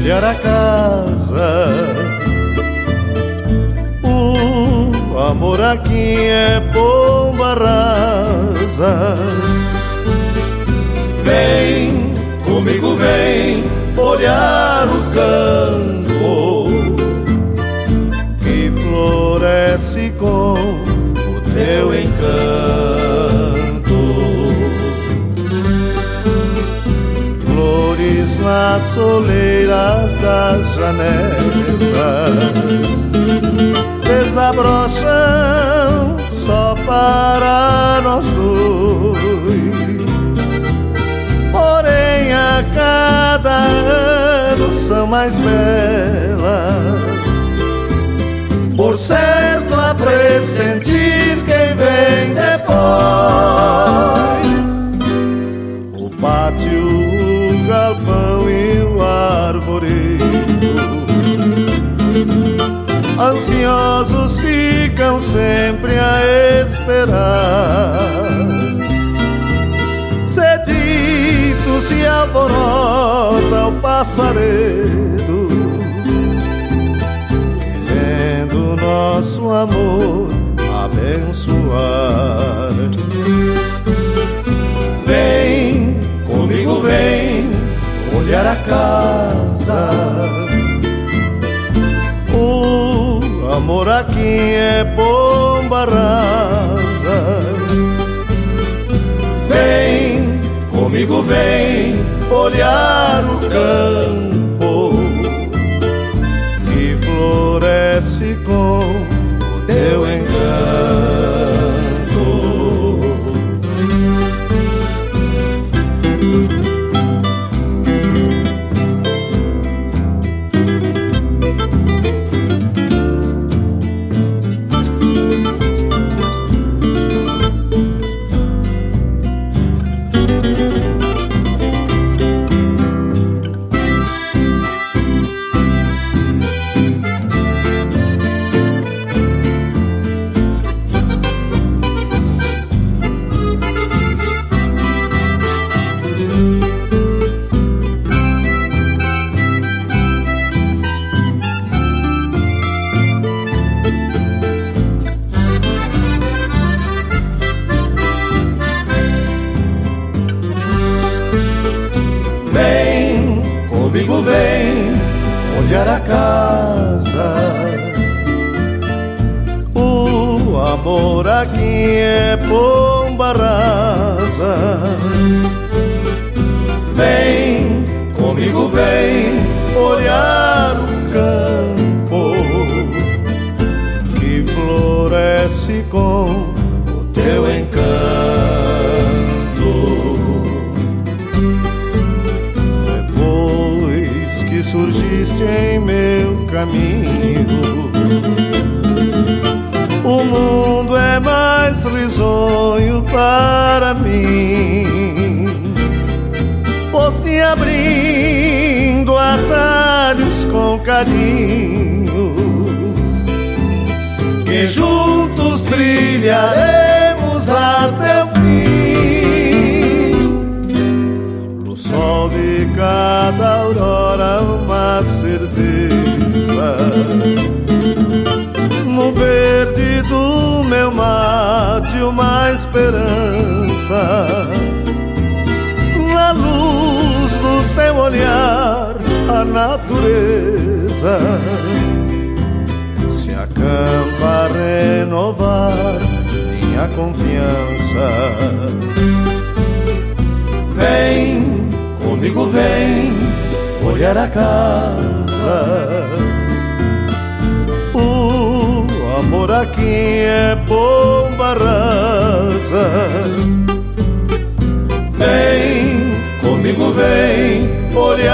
olhar a casa. O amor aqui é pomba rasa. Vem comigo, vem olhar o campo que floresce com o teu encanto. Flores nas soleiras das janelas desabrocham só para nós dois. Porém a cada ano são mais belas, por certo a pressentir quem vem depois. O pátio, o galpão e o arvoredo, ansiosos ficam sempre a esperar. Sedito se alvorota o passaredo, querendo nosso amor abençoar. Vem comigo, vem olhar a casa. O amor aqui é pomba rasa. Vem comigo, vem olhar o campo que floresce com o teu encanto. Comigo vem olhar a casa. O amor aqui é pomba rasa. Vem comigo, vem olhar o campo que floresce com o teu encanto. Surgiste em meu caminho, o mundo é mais risonho para mim. Foste abrindo atalhos com carinho, que juntos trilharemos até o fim. No sol de cada aurora uma certeza, no verde do meu mate uma esperança, na luz do teu olhar a natureza se acampa a renovar minha confiança. Vem comigo, vem olhar a casa. O amor aqui é pomba rasa. Vem comigo, vem olhar